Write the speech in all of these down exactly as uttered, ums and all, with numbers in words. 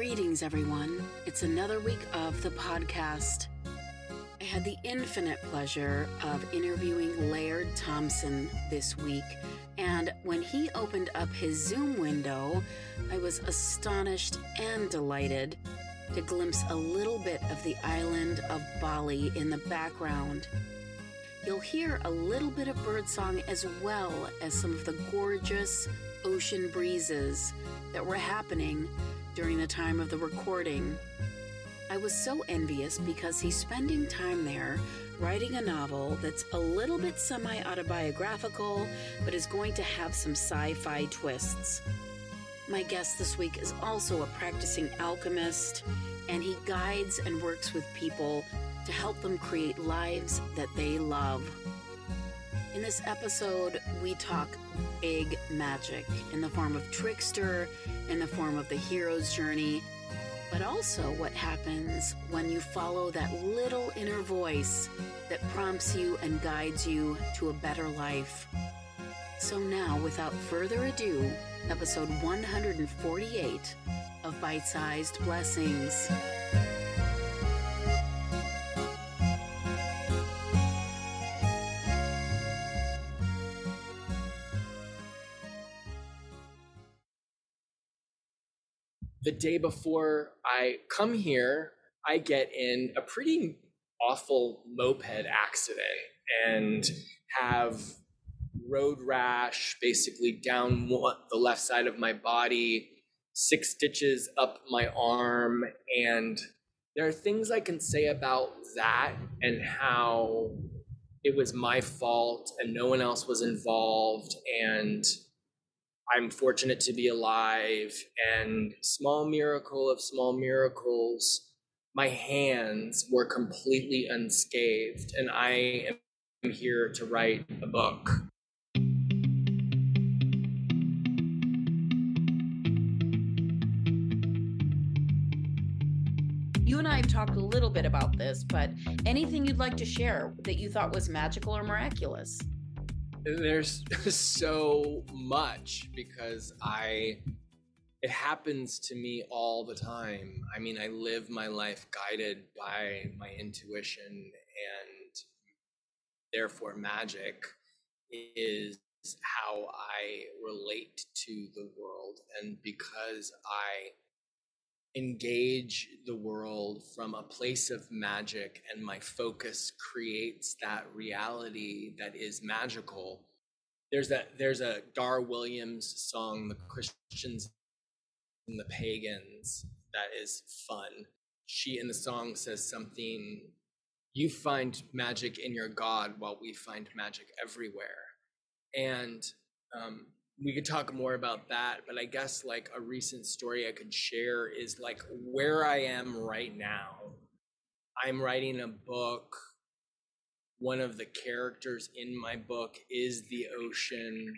Greetings, everyone. It's another week of the podcast. I had the infinite pleasure of interviewing Laird Thompson this week, and when he opened up his Zoom window, I was astonished and delighted to glimpse a little bit of the island of Bali in the background. You'll hear a little bit of birdsong as well as some of the gorgeous ocean breezes that were happening during the time of the recording. I was so envious because he's spending time there writing a novel that's a little bit semi-autobiographical, but is going to have some sci-fi twists. My guest this week is also a practicing alchemist, and he guides and works with people to help them create lives that they love. In this episode, we talk big magic in the form of Trickster, in the form of the hero's journey, but also what happens when you follow that little inner voice that prompts you and guides you to a better life. So now, without further ado, episode one hundred forty-eight of Bite-Sized Blessings. The day before I come here, I get in a pretty awful moped accident and have road rash basically down one, the left side of my body, six stitches up my arm. And there are things I can say about that and how it was my fault and no one else was involved. And I'm fortunate to be alive, and small miracle of small miracles, my hands were completely unscathed, and I am here to write a book. You and I have talked a little bit about this, but anything you'd like to share that you thought was magical or miraculous? There's so much because I, it happens to me all the time. I mean, I live my life guided by my intuition, and therefore magic is how I relate to the world. And because I engage the world from a place of magic and my focus creates that reality that is magical. There's that there's a Dar Williams song, The Christians and the Pagans, that is fun. She in the song says something, you find magic in your God while we find magic everywhere. And um we could talk more about that, but I guess like a recent story I could share is like where I am right now. I'm writing a book. One of the characters in my book is the ocean.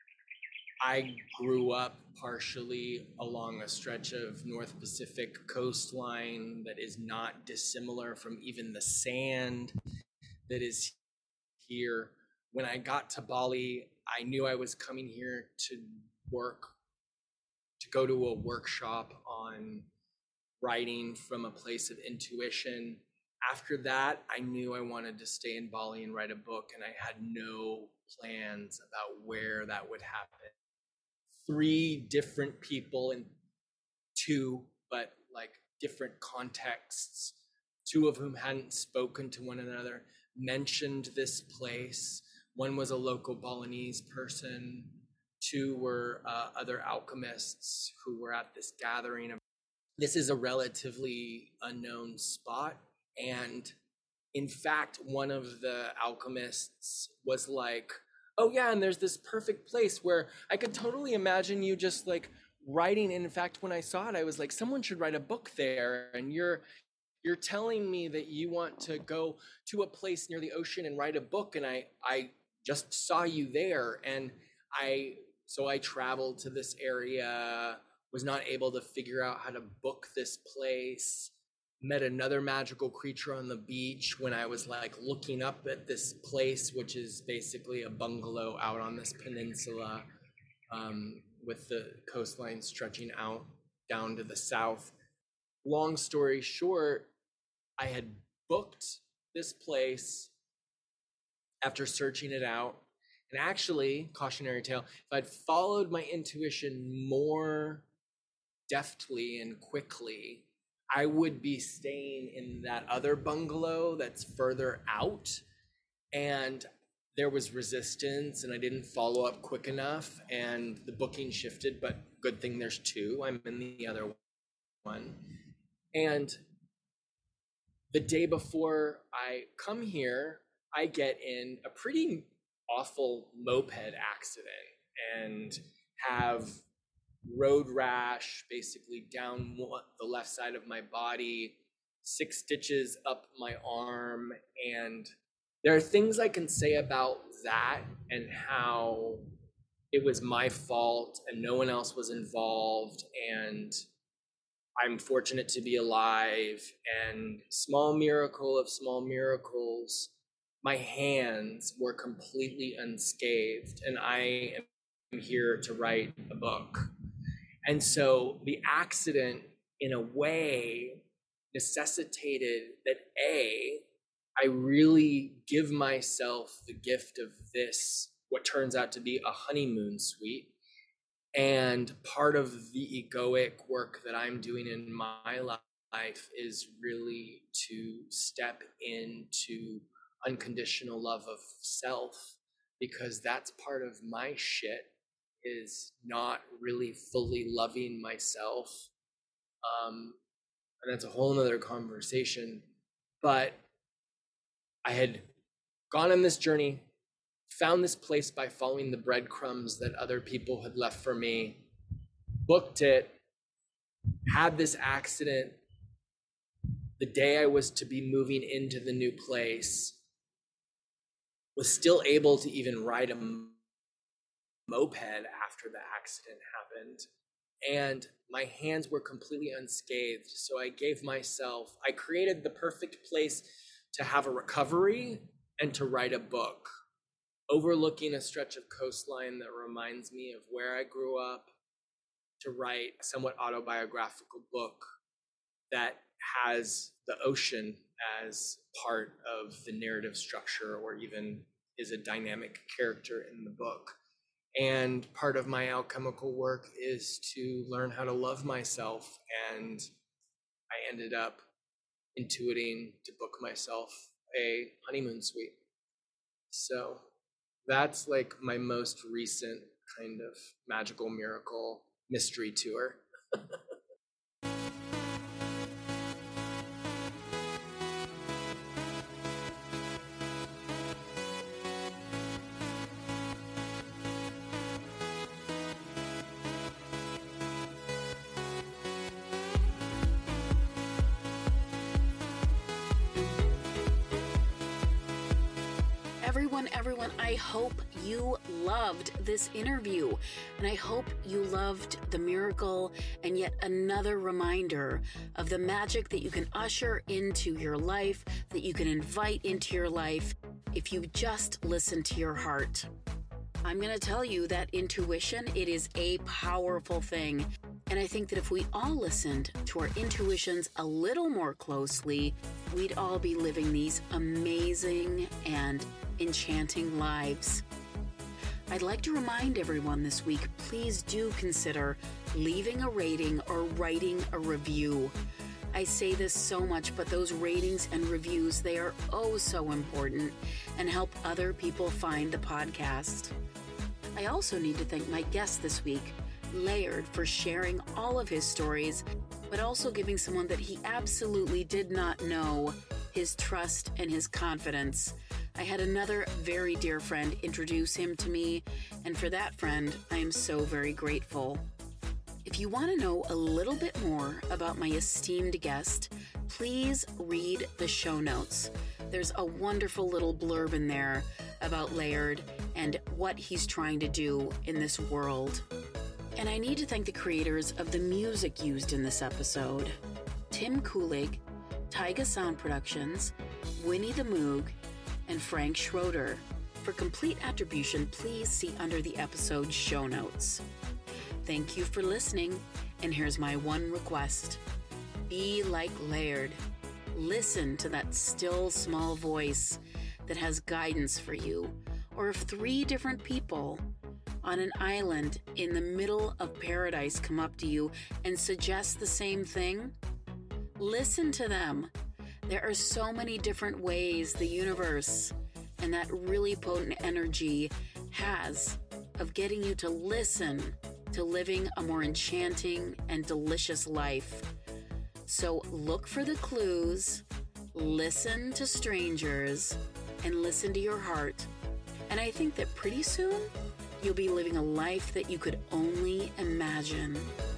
I grew up partially along a stretch of North Pacific coastline that is not dissimilar from even the sand that is here. When I got to Bali, I knew I was coming here to work, to go to a workshop on writing from a place of intuition. After that, I knew I wanted to stay in Bali and write a book, and I had no plans about where that would happen. Three different people in two, but like different contexts, two of whom hadn't spoken to one another, mentioned this place. One was a local Balinese person. Two were uh, other alchemists who were at this gathering. This is a relatively unknown spot. And in fact, one of the alchemists was like, oh yeah, and there's this perfect place where I could totally imagine you just like writing. And in fact, when I saw it, I was like, someone should write a book there. And you're you're telling me that you want to go to a place near the ocean and write a book. And I I just saw you there. And I, so I traveled to this area, was not able to figure out how to book this place, met another magical creature on the beach when I was like looking up at this place, which is basically a bungalow out on this peninsula, um, with the coastline stretching out down to the south. long story short, I had booked this place after searching it out. And actually, cautionary tale, if I'd followed my intuition more deftly and quickly, I would be staying in that other bungalow that's further out. And there was resistance and I didn't follow up quick enough and the booking shifted, but good thing there's two. I'm in the other one. And the day before I come here, I get in a pretty awful moped accident and have road rash basically down the left side of my body, six stitches up my arm. And there are things I can say about that and how it was my fault and no one else was involved. And I'm fortunate to be alive, and small miracle of small miracles, my hands were completely unscathed and I am here to write a book. And so the accident in a way necessitated that A, I really give myself the gift of this, what turns out to be a honeymoon suite. And part of the egoic work that I'm doing in my life is really to step into unconditional love of self, because that's part of my shit, is not really fully loving myself. Um, and that's a whole nother conversation. But I had gone on this journey, found this place by following the breadcrumbs that other people had left for me, booked it, had this accident the day I was to be moving into the new place, was still able to even ride a moped after the accident happened. And my hands were completely unscathed. So I gave myself, I created the perfect place to have a recovery and to write a book, overlooking a stretch of coastline that reminds me of where I grew up, to write a somewhat autobiographical book that has the ocean as part of the narrative structure, or even is a dynamic character in the book. And part of my alchemical work is to learn how to love myself. And I ended up intuiting to book myself a honeymoon suite. So that's like my most recent kind of magical miracle mystery tour. Everyone, everyone, I hope you loved this interview, and I hope you loved the miracle and yet another reminder of the magic that you can usher into your life, that you can invite into your life if you just listen to your heart. I'm going to tell you that intuition, it is a powerful thing. And I think that if we all listened to our intuitions a little more closely, we'd all be living these amazing and enchanting lives. I'd like to remind everyone this week, please do consider leaving a rating or writing a review. I say this so much, but those ratings and reviews, they are oh so important and help other people find the podcast. I also need to thank my guest this week, Laird, for sharing all of his stories, but also giving someone that he absolutely did not know his trust and his confidence. I had another very dear friend introduce him to me, and for that friend, I am so very grateful. If you want to know a little bit more about my esteemed guest, please read the show notes. There's a wonderful little blurb in there about Laird and what he's trying to do in this world. And I need to thank the creators of the music used in this episode: Tim Kulig, Taiga Sound Productions, Winnie the Moog, and Frank Schroeder. For complete attribution, please see under the episode show notes. Thank you for listening, and here's my one request. Be like Laird. Listen to that still small voice that has guidance for you. Or if three different people on an island in the middle of paradise come up to you and suggest the same thing, listen to them. There are so many different ways the universe and that really potent energy has of getting you to listen to living a more enchanting and delicious life. So look for the clues, listen to strangers, and listen to your heart. And I think that pretty soon, you'll be living a life that you could only imagine.